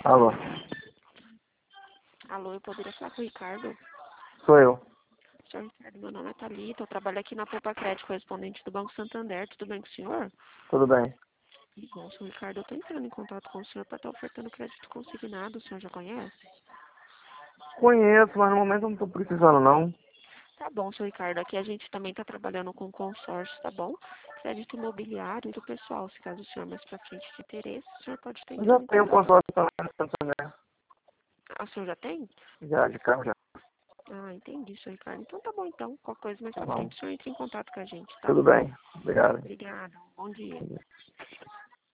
Alô. Alô, eu poderia falar com o Ricardo? Sou eu. Senhor Ricardo, meu nome é Thalita, eu trabalho aqui na Poupa Crédito, correspondente do Banco Santander. Tudo bem com o senhor? Tudo bem. Bom, senhor Ricardo, eu estou entrando em contato com o senhor para estar ofertando crédito consignado. O senhor já conhece? Conheço, mas no momento eu não estou precisando, não. Tá bom, senhor Ricardo. Aqui a gente também está trabalhando com consórcio, tá bom? Crédito imobiliário do pessoal. Se caso o senhor mais para frente de interesse, o senhor pode estar Eu já entrando em tenho contato. consórcio também no Santander. Ah, o senhor já tem? Já, de carro já. Ah, entendi, senhor Ricardo. Então tá bom, então. Qualquer coisa mais Tá para bom. frente, o senhor entra em contato com a gente, tá? Tudo bem. Obrigado. Obrigada. Bom dia.